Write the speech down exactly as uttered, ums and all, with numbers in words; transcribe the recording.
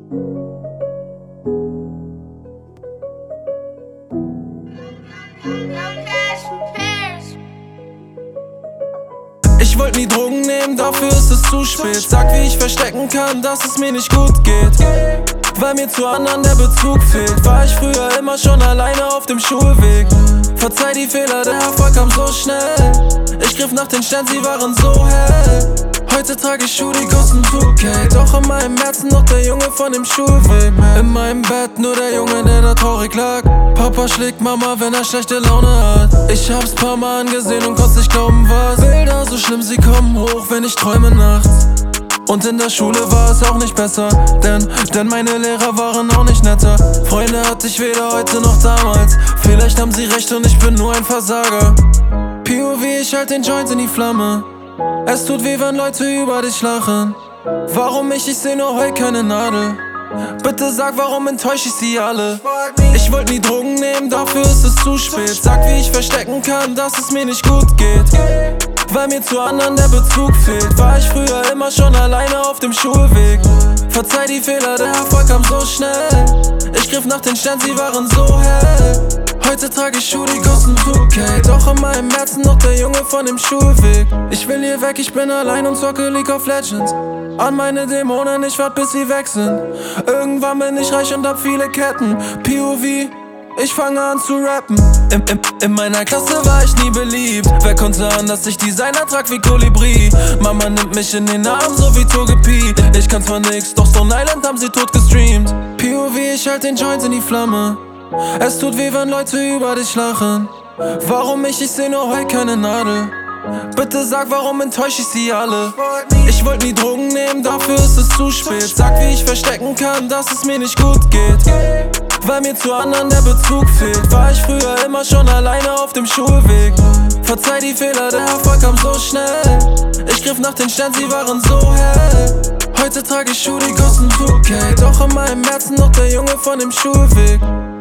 Ich wollte nie Drogen nehmen, dafür ist es zu spät. Sag, wie ich verstecken kann, dass es mir nicht gut geht. Weil mir zu anderen der Bezug fehlt. War ich früher immer schon alleine auf dem Schulweg. Verzeih die Fehler, der Erfolg kam so schnell. Ich griff nach den Sternen, sie waren so hell. Heute trage ich Schuhe, die kosten zwei K. Doch in meinem Herzen noch der Junge von dem Schulweg. In meinem Bett nur der Junge, der da traurig lag. Papa schlägt Mama, wenn er schlechte Laune hat. Ich hab's paar Mal angesehen und konnte nicht glauben, was. Bilder so schlimm, sie kommen hoch, wenn ich träume nachts. Und in der Schule war es auch nicht besser, denn, denn meine Lehrer waren auch nicht netter. Freunde hatte ich weder heute noch damals. Vielleicht haben sie recht und ich bin nur ein Versager. P O V, ich halt den Joint in die Flamme. Es tut weh, wenn Leute über dich lachen. Warum ich? Ich seh nur heut keine Nadel. Bitte sag, warum enttäusch ich sie alle? Ich wollte nie Drogen nehmen, dafür ist es zu spät. Sag, wie ich verstecken kann, dass es mir nicht gut geht. Weil mir zu anderen der Bezug fehlt. War ich früher immer schon alleine auf dem Schulweg. Verzeih die Fehler, der Erfolg kam so schnell. Ich griff nach den Sternen, sie waren so hell. Heute trage ich Schuhe, die kosten zwei K. Doch in meinem Herzen noch der Junge von dem Schulweg. Ich will hier weg, ich bin allein und zocke League of Legends. An meine Dämonen, ich wart bis sie weg sind. Irgendwann bin ich reich und hab viele Ketten. P O V, ich fange an zu rappen. In, in, in meiner Klasse war ich nie beliebt. Wer konnte ahnen, dass ich Designer trag wie Kolibri? Mama nimmt mich in den Arm, so wie Togepi. Ich kann zwar nix, doch Stone Island haben sie tot gestreamt. P O V, ich halt den Joint in die Flamme. Es tut weh, wenn Leute über dich lachen. Warum ich? Ich seh nur heut keine Nadel. Bitte sag, warum enttäusch ich sie alle? Ich wollte nie Drogen nehmen, dafür ist es zu spät. Sag, wie ich verstecken kann, dass es mir nicht gut geht. Weil mir zu anderen der Bezug fehlt. War ich früher immer schon alleine auf dem Schulweg. Verzeih die Fehler, der Erfolg kam so schnell. Ich griff nach den Sternen, sie waren so hell. Heute trage ich Schuhe, die kosten zwei K. Doch in meinem Herzen noch der Junge von dem Schulweg.